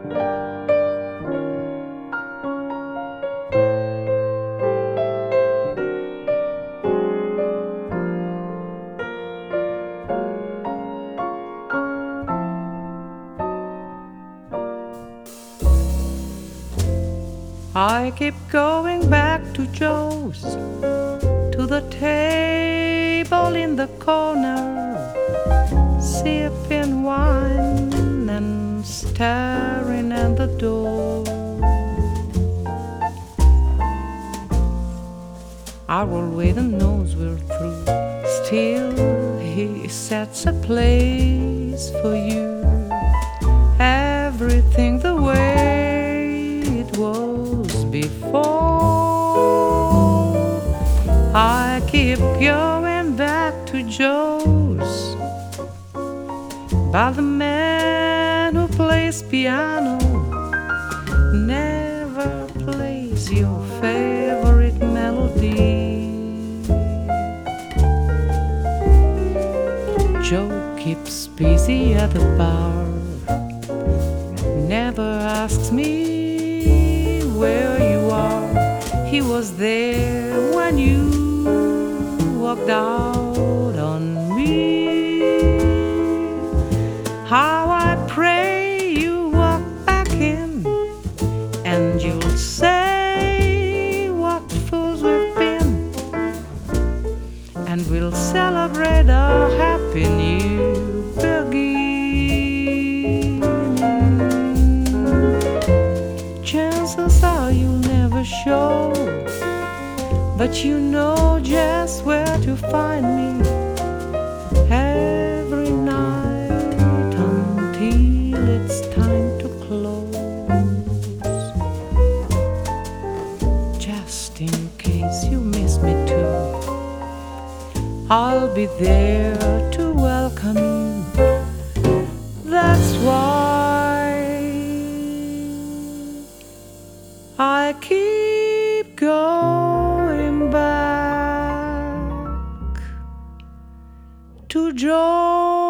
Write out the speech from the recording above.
I keep going back to Joe's, to the table in the corner, sipping wine and staring at the door. Our old waiter knows we're through, still he sets a place for you. Everything the way it was before. I keep going back to Joe's, but the man who plays piano never plays your favorite melody. Joe keeps busy at the bar, never asks me where you are. He was there when you walked out on me. How I pray you walk back in, and you'll say what fools we've been, and we'll celebrate our happy new beginning. Chances are you'll never show, but you know just where to find me every night until it's time to close. Just in case you miss me too, I'll be there to welcome you. That's why I keep going back to Joe.